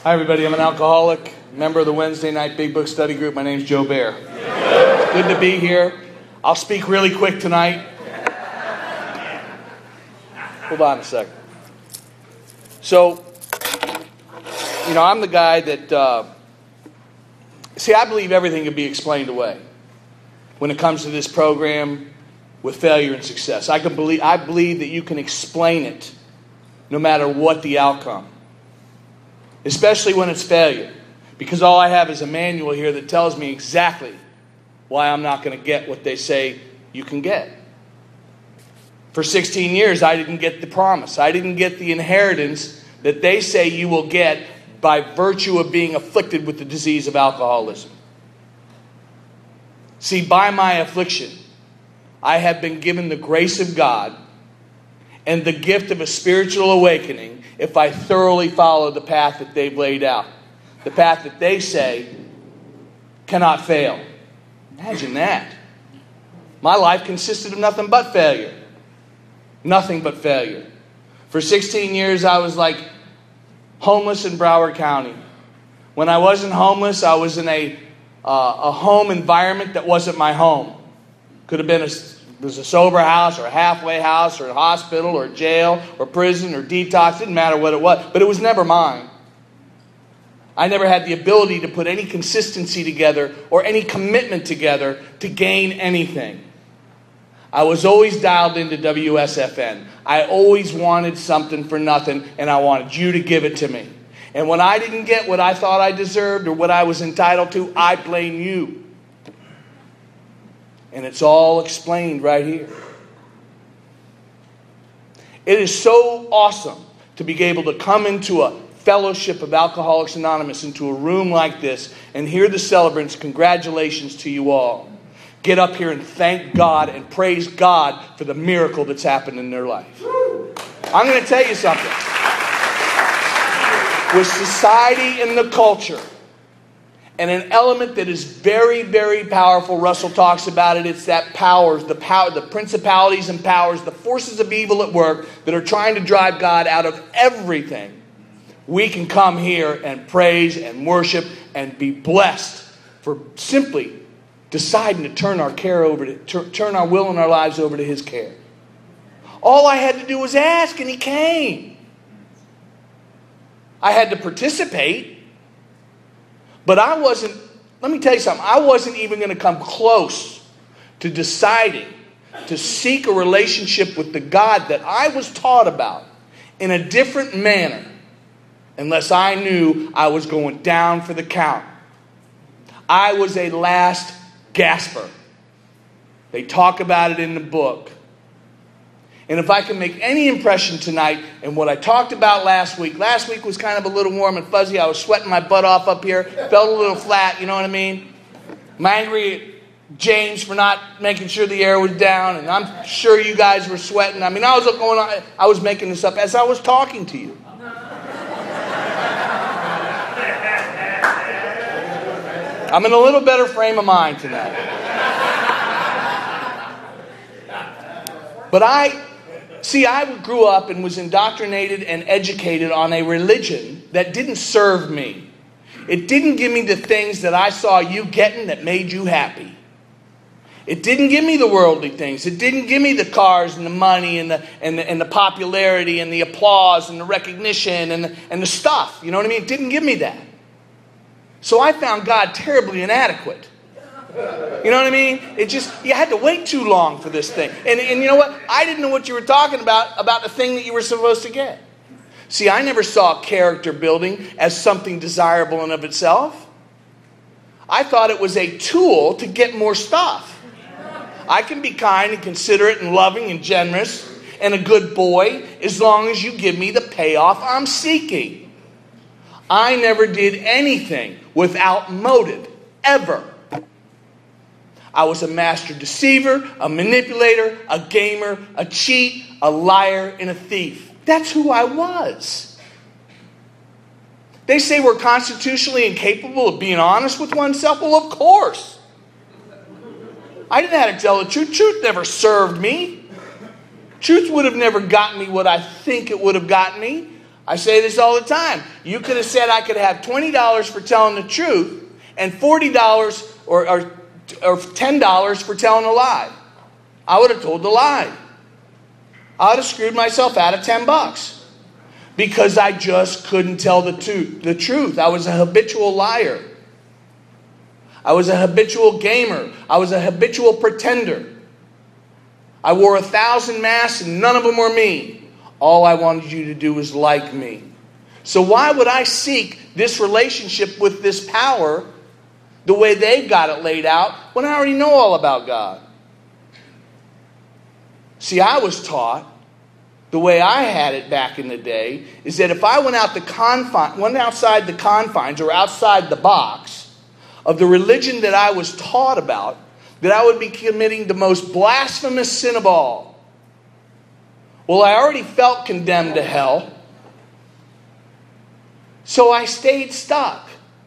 Hi everybody, I'm an alcoholic, member of the Wednesday night Big Book Study Group. My name's Joe Bear. Good to be here. I'll speak really quick tonight. Hold on a second. So, I'm the guy that, I believe everything can be explained away when it comes to this program with failure and success. I believe that you can explain it no matter what the outcome. Especially when it's failure. Because all I have is a manual here that tells me exactly why I'm not going to get what they say you can get. For 16 years, I didn't get the promise. I didn't get the inheritance that they say you will get by virtue of being afflicted with the disease of alcoholism. See, by my affliction, I have been given the grace of God and the gift of a spiritual awakening if I thoroughly follow the path that they've laid out. The path that they say cannot fail. Imagine that. My life consisted of nothing but failure. Nothing but failure. For 16 years, I was like homeless in Broward County. When I wasn't homeless, I was in a home environment that wasn't my home. Could have been it was a sober house or a halfway house or a hospital or a jail or prison or detox. Didn't matter what it was. But it was never mine. I never had the ability to put any consistency together or any commitment together to gain anything. I was always dialed into WSFN. I always wanted something for nothing, and I wanted you to give it to me. And when I didn't get what I thought I deserved or what I was entitled to, I blame you. And it's all explained right here. It is so awesome to be able to come into a fellowship of Alcoholics Anonymous, into a room like this, and hear the celebrants. Congratulations to you all. Get up here and thank God and praise God for the miracle that's happened in their life. I'm going to tell you something. With society and the culture, and an element that is very, very powerful, Russell talks about it, it's that the principalities and powers, the forces of evil at work that are trying to drive God out of everything. We can come here and praise and worship and be blessed for simply deciding to turn our care over to turn our will and our lives over to His care. All I had to do was ask, and He came. I had to participate. But let me tell you something, I wasn't even going to come close to deciding to seek a relationship with the God that I was taught about in a different manner unless I knew I was going down for the count. I was a last gasper. They talk about it in the book. And if I can make any impression tonight in what I talked about last week was kind of a little warm and fuzzy. I was sweating my butt off up here. Felt a little flat, you know what I mean? I'm angry at James for not making sure the air was down. And I'm sure you guys were sweating. I mean, I was making this up as I was talking to you. I'm in a little better frame of mind tonight. But I grew up and was indoctrinated and educated on a religion that didn't serve me. It didn't give me the things that I saw you getting that made you happy. It didn't give me the worldly things. It didn't give me the cars and the money and the popularity and the applause and the recognition and the stuff. You know what I mean? It didn't give me that. So I found God terribly inadequate. You know what I mean? You had to wait too long for this thing. And you know what? I didn't know what you were talking about the thing that you were supposed to get. See, I never saw character building as something desirable in of itself. I thought it was a tool to get more stuff. I can be kind and considerate and loving and generous and a good boy as long as you give me the payoff I'm seeking. I never did anything without motive, ever. I was a master deceiver, a manipulator, a gamer, a cheat, a liar, and a thief. That's who I was. They say we're constitutionally incapable of being honest with oneself. Well, of course. I didn't have to tell the truth. Truth never served me. Truth would have never gotten me what I think it would have gotten me. I say this all the time. You could have said I could have $20 for telling the truth and $40 or $10 for telling a lie. I would have told the lie. I would have screwed myself out of $10 because I just couldn't tell the truth. I was a habitual liar. I was a habitual gamer. I was a habitual pretender. I wore 1,000 masks and none of them were me. All I wanted you to do was like me. So why would I seek this relationship with this power the way they've got it laid out when I already know all about God? See, I was taught, the way I had it back in the day, is that if I went outside the confines or outside the box of the religion that I was taught about, that I would be committing the most blasphemous sin of all. Well, I already felt condemned to hell, so I stayed stuck.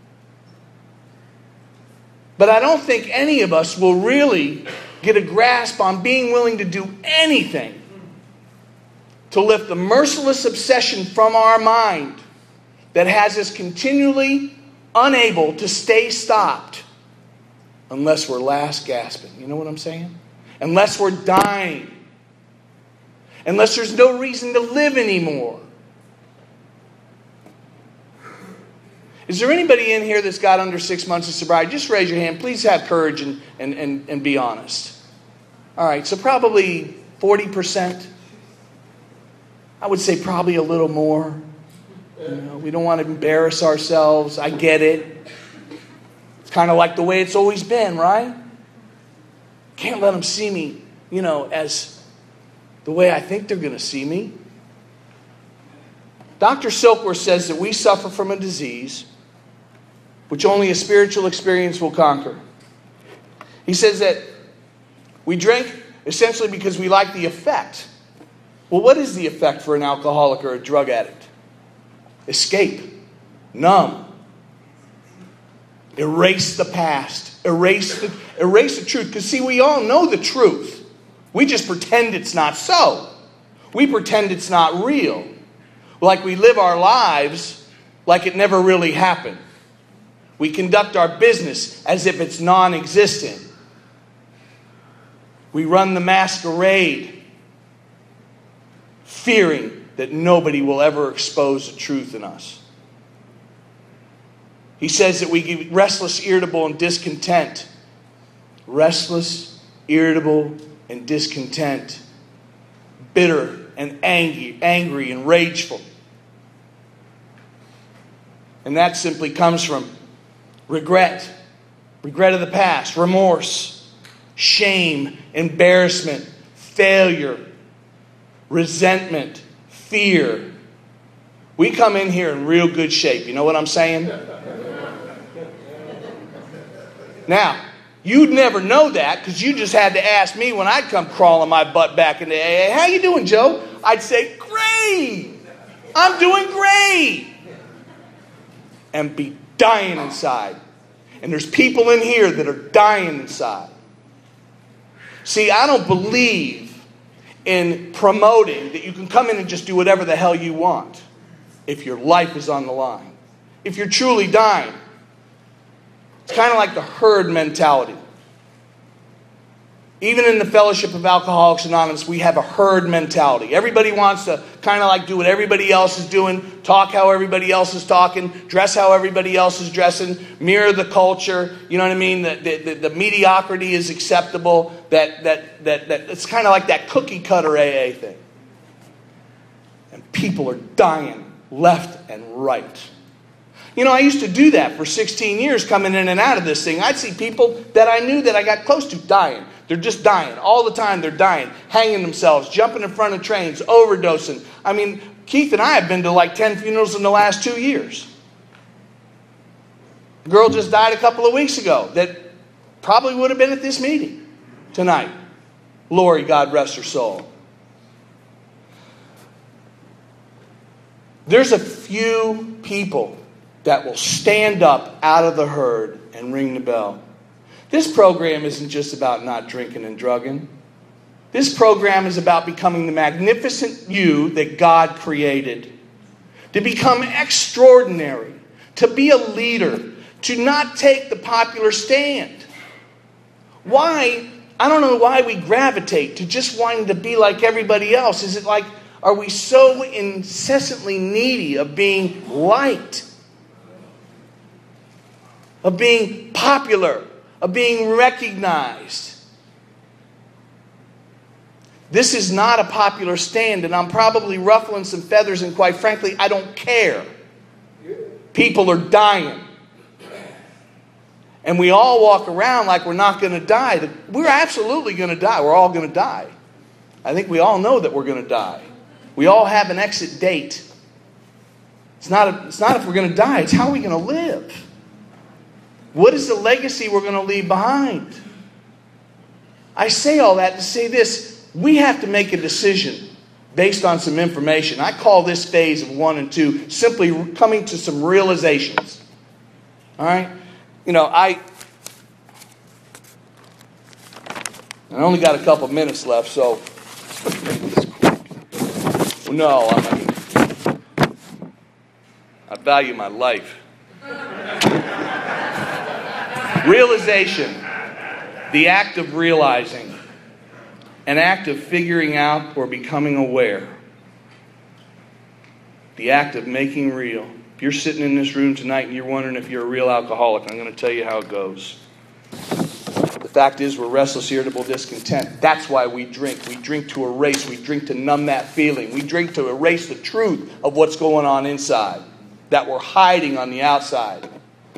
But I don't think any of us will really get a grasp on being willing to do anything to lift the merciless obsession from our mind that has us continually unable to stay stopped unless we're last gasping. You know what I'm saying? Unless we're dying. Unless there's no reason to live anymore. Is there anybody in here that's got under 6 months of sobriety? Just raise your hand. Please have courage and be honest. All right, so probably 40%. I would say probably a little more. You know, we don't want to embarrass ourselves. I get it. It's kind of like the way it's always been, right? Can't let them see me, as the way I think they're going to see me. Dr. Silkworth says that we suffer from a disease which only a spiritual experience will conquer. He says that we drink essentially because we like the effect. Well, what is the effect for an alcoholic or a drug addict? Escape. Numb. Erase the past. Erase the truth. Because see, we all know the truth. We just pretend it's not so. We pretend it's not real. Like we live our lives like it never really happened. We conduct our business as if it's non-existent. We run the masquerade, fearing that nobody will ever expose the truth in us. He says that we get restless, irritable, and discontent. Restless, irritable, and discontent. Bitter and angry and rageful. And that simply comes from regret of the past, remorse, shame, embarrassment, failure, resentment, fear. We come in here in real good shape. You know what I'm saying? Now, you'd never know that because you just had to ask me when I'd come crawling my butt back into AA. How you doing, Joe? I'd say, great. I'm doing great. And be dying inside. And there's people in here that are dying inside. See, I don't believe in promoting that you can come in and just do whatever the hell you want if your life is on the line. If you're truly dying. It's kind of like the herd mentality. Even in the Fellowship of Alcoholics Anonymous, we have a herd mentality. Everybody wants to kind of like do what everybody else is doing, talk how everybody else is talking, dress how everybody else is dressing, mirror the culture. You know what I mean? The mediocrity is acceptable. That it's kind of like that cookie cutter AA thing. And people are dying left and right. I used to do that for 16 years coming in and out of this thing. I'd see people that I knew that I got close to dying. They're just dying. All the time they're dying. Hanging themselves, jumping in front of trains, overdosing. I mean, Keith and I have been to like 10 funerals in the last 2 years. A girl just died a couple of weeks ago that probably would have been at this meeting tonight. Lori, God rest her soul. There's a few people that will stand up out of the herd and ring the bell. This program isn't just about not drinking and drugging. This program is about becoming the magnificent you that God created. to become extraordinary, to be a leader, to not take the popular stand. Why? I don't know why we gravitate to just wanting to be like everybody else. Is it like, are we so incessantly needy of being liked, of being popular, of being recognized? This is not a popular stand, and I'm probably ruffling some feathers, and quite frankly, I don't care. People are dying. And we all walk around like we're not going to die. We're absolutely going to die. We're all going to die. I think we all know that we're going to die. We all have an exit date. It's not if we're going to die. It's how we're going to live. What is the legacy we're going to leave behind? I say all that to say this. We have to make a decision based on some information. I call this phase of 1 and 2 simply coming to some realizations. All right? You know, I only got a couple minutes left, so no, I value my life. Realization, the act of realizing, an act of figuring out or becoming aware, the act of making real. If you're sitting in this room tonight and you're wondering if you're a real alcoholic, I'm going to tell you how it goes. The fact is, we're restless, irritable, discontent. That's why we drink. We drink to erase. We drink to numb that feeling. We drink to erase the truth of what's going on inside that we're hiding on the outside.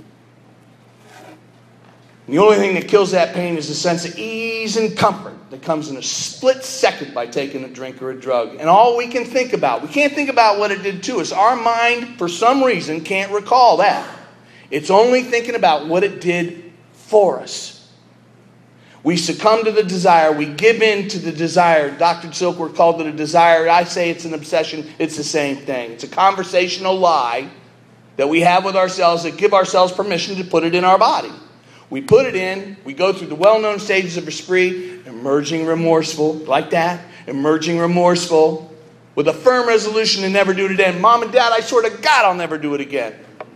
And the only thing that kills that pain is a sense of ease and comfort that comes in a split second by taking a drink or a drug. And all we can think about, we can't think about what it did to us. Our mind, for some reason, can't recall that. It's only thinking about what it did for us. We succumb to the desire. We give in to the desire. Dr. Silkworth called it a desire. I say it's an obsession. It's the same thing. It's a conversational lie that we have with ourselves that give ourselves permission to put it in our body. We put it in, we go through the well-known stages of a spree, emerging remorseful, like that, emerging remorseful, with a firm resolution to never do it again. Mom and Dad, I swear to God, I'll never do it again.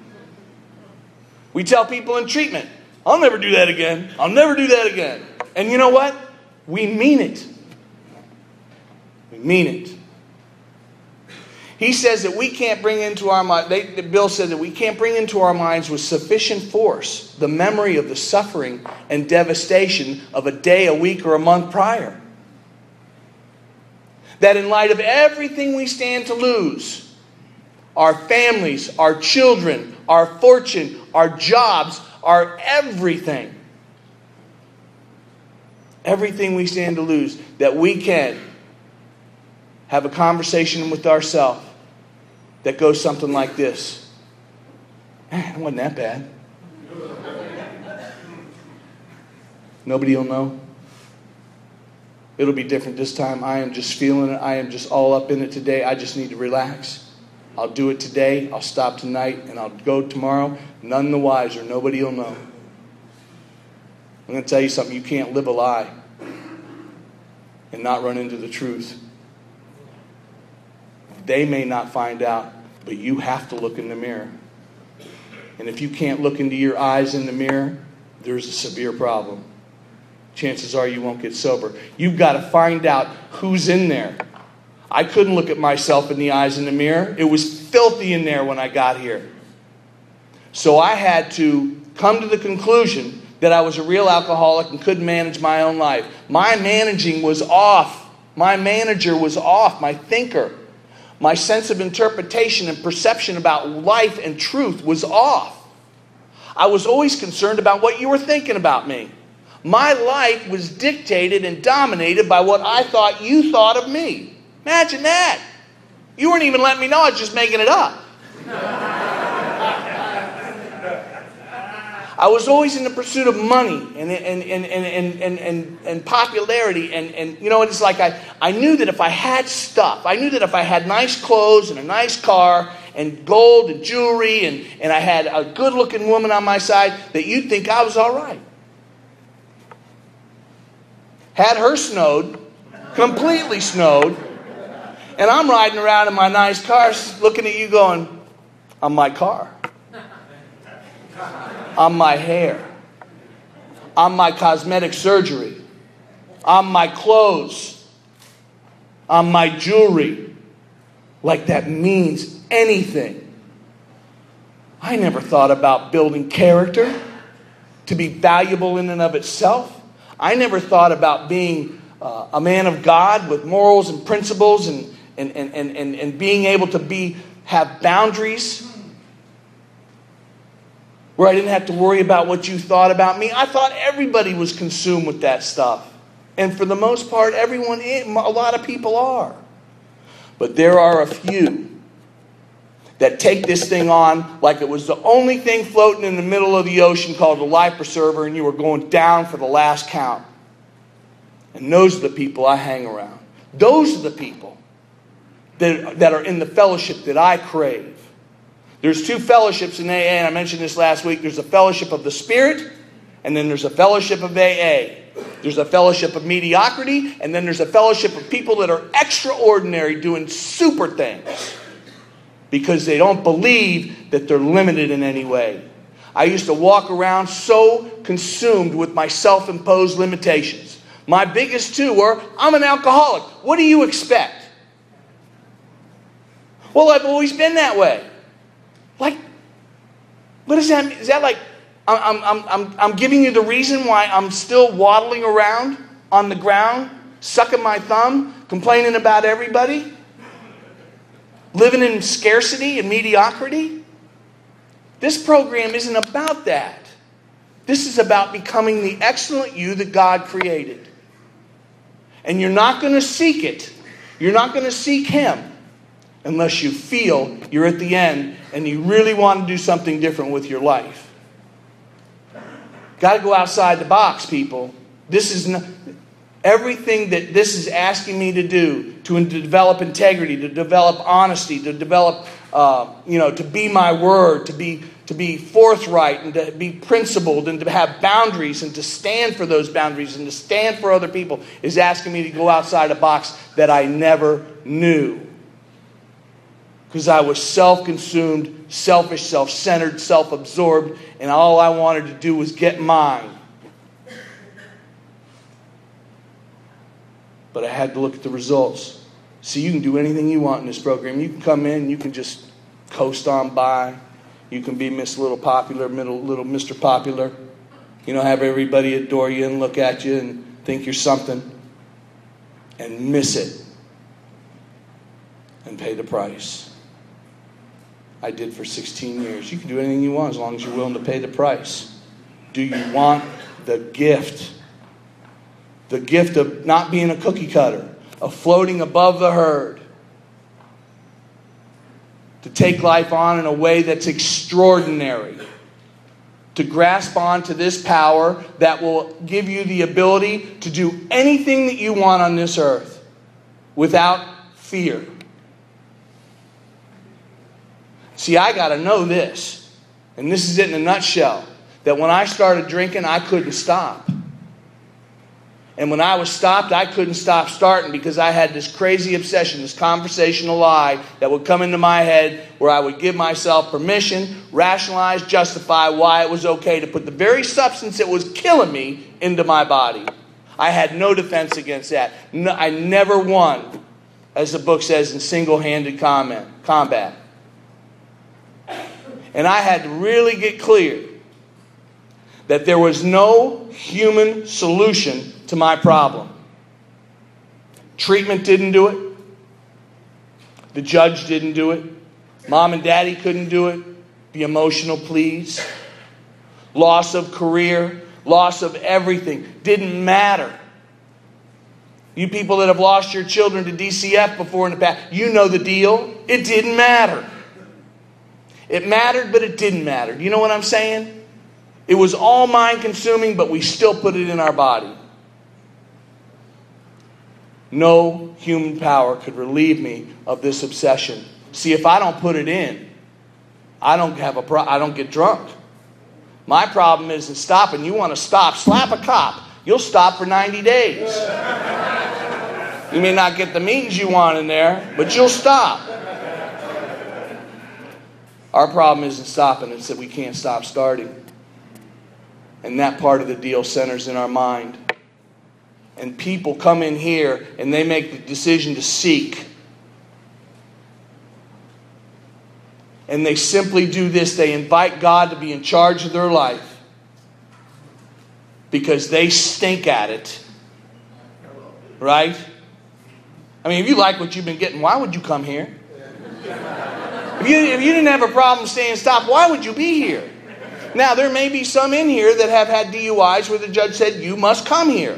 We tell people in treatment, I'll never do that again. I'll never do that again. And you know what? We mean it. We mean it. He says that we can't bring into our mind, Bill said that we can't bring into our minds with sufficient force the memory of the suffering and devastation of a day, a week, or a month prior. That in light of everything we stand to lose, our families, our children, our fortune, our jobs, our everything we stand to lose, that we can have a conversation with ourselves that goes something like this. Man, it wasn't that bad. Nobody will know. It'll be different this time. I am just feeling it. I am just all up in it today. I just need to relax. I'll do it today. I'll stop tonight and I'll go tomorrow. None the wiser. Nobody will know. I'm going to tell you something. You can't live a lie and not run into the truth. They may not find out, but you have to look in the mirror. And if you can't look into your eyes in the mirror, there's a severe problem. Chances are you won't get sober. You've got to find out who's in there. I couldn't look at myself in the eyes in the mirror. It was filthy in there when I got here. So I had to come to the conclusion that I was a real alcoholic and couldn't manage my own life. My managing was off. My manager was off. My thinker. My sense of interpretation and perception about life and truth was off. I was always concerned about what you were thinking about me. My life was dictated and dominated by what I thought you thought of me. Imagine that. You weren't even letting me know I was just making it up. I was always in the pursuit of money and popularity. And you know, it's like I knew that if I had stuff, I knew that if I had nice clothes and a nice car and gold and jewelry and I had a good-looking woman on my side, that you'd think I was all right. Had her snowed, completely snowed, And I'm riding around in my nice car looking at you going, I'm my car. I'm my hair. I'm my cosmetic surgery. I'm my clothes. I'm my jewelry. Like that means anything. I never thought about building character to be valuable in and of itself. I never thought about being a man of God with morals and principles and being able to have boundaries where I didn't have to worry about what you thought about me. I thought everybody was consumed with that stuff. And for the most part, a lot of people are. But there are a few that take this thing on like it was the only thing floating in the middle of the ocean called a life preserver, and you were going down for the last count. And those are the people I hang around. Those are the people that are in the fellowship that I crave. There's two fellowships in AA, and I mentioned this last week. There's a fellowship of the Spirit, and then there's a fellowship of AA. There's a fellowship of mediocrity, and then there's a fellowship of people that are extraordinary, doing super things because they don't believe that they're limited in any way. I used to walk around so consumed with my self-imposed limitations. My biggest two were, I'm an alcoholic. What do you expect? Well, I've always been that way. Like, what does that mean? Is that like I'm giving you the reason why I'm still waddling around on the ground, sucking my thumb, complaining about everybody, living in scarcity and mediocrity? This program isn't about that. This is about becoming the excellent you that God created. And you're not going to seek it. You're not going to seek Him unless you feel you're at the end and you really want to do something different with your life. Got to go outside the box, people. This is not, everything that this is asking me to do, to develop integrity, to develop honesty, to develop, to be my word, to be forthright and to be principled and to have boundaries and to stand for those boundaries and to stand for other people, is asking me to go outside a box that I never knew. Because I was self-consumed, selfish, self-centered, self-absorbed, and all I wanted to do was get mine. But I had to look at the results. See, you can do anything you want in this program. You can come in, you can just coast on by. You can be Miss Little Popular, little Mr. Popular. Have everybody adore you and look at you and think you're something. And miss it. And pay the price. I did for 16 years. You can do anything you want as long as you're willing to pay the price. Do you want the gift? The gift of not being a cookie cutter, of floating above the herd. To take life on in a way that's extraordinary. To grasp onto this power that will give you the ability to do anything that you want on this earth without fear. See, I got to know this, and this is it in a nutshell, that when I started drinking, I couldn't stop. And when I was stopped, I couldn't stop starting because I had this crazy obsession, this conversational lie that would come into my head where I would give myself permission, rationalize, justify why it was okay to put the very substance that was killing me into my body. I had no defense against that. No, I never won, as the book says, in single-handed combat. And I had to really get clear that there was no human solution to my problem. Treatment didn't do it. The judge didn't do it. Mom and daddy couldn't do it. The emotional pleas. Loss of career. Loss of everything. Didn't matter. You people that have lost your children to DCF before in the past, you know the deal. It didn't matter. It mattered, but it didn't matter. You know what I'm saying? It was all mind-consuming, but we still put it in our body. No human power could relieve me of this obsession. See, if I don't put it in, I don't get drunk. My problem isn't stopping. You want to stop, slap a cop. You'll stop for 90 days. You may not get the meetings you want in there, but you'll stop. Our problem isn't stopping, it's that we can't stop starting. And that part of the deal centers in our mind. And people come in here and they make the decision to seek. And they simply do this. They invite God to be in charge of their life because they stink at it. Right? I mean, if you like what you've been getting, why would you come here? If you didn't have a problem saying stop, why would you be here? Now, there may be some in here that have had DUIs where the judge said, you must come here.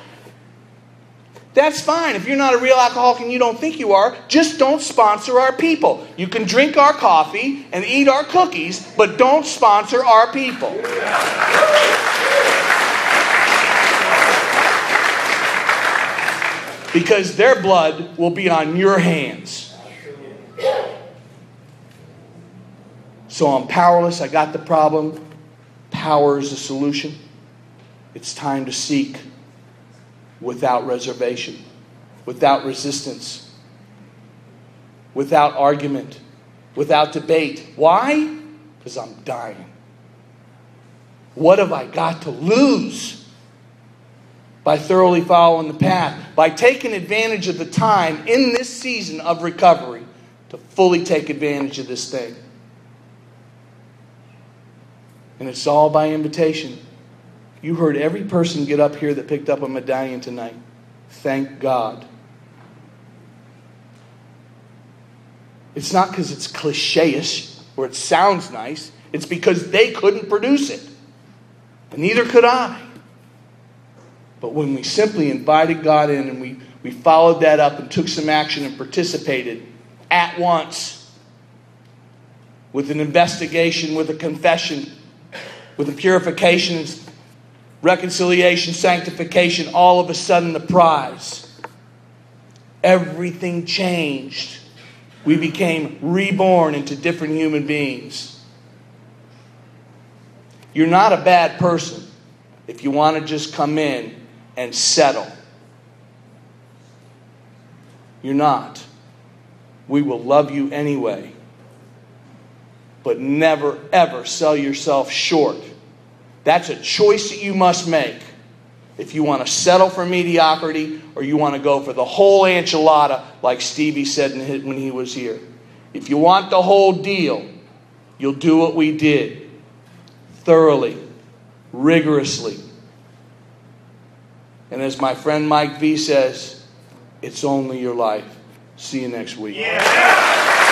That's fine. If you're not a real alcoholic and you don't think you are, just don't sponsor our people. You can drink our coffee and eat our cookies, but don't sponsor our people. Because their blood will be on your hands. So I'm powerless. I got the problem. Power is the solution. It's time to seek without reservation, without resistance, without argument, without debate. Why? Because I'm dying. What have I got to lose by thoroughly following the path? By taking advantage of the time in this season of recovery to fully take advantage of this thing. And it's all by invitation. You heard every person get up here that picked up a medallion tonight. Thank God. It's not because it's cliche-ish or it sounds nice. It's because they couldn't produce it. And neither could I. But when we simply invited God in and we followed that up and took some action and participated at once with an investigation, with a confession, with a purification, reconciliation, sanctification, all of a sudden the prize. Everything changed. We became reborn into different human beings. You're not a bad person if you want to just come in and settle. You're not. We will love you anyway. But never, ever sell yourself short. That's a choice that you must make. If you want to settle for mediocrity or you want to go for the whole enchilada, like Stevie said when he was here. If you want the whole deal, you'll do what we did. Thoroughly, rigorously. And as my friend Mike V says, it's only your life. See you next week. Yeah.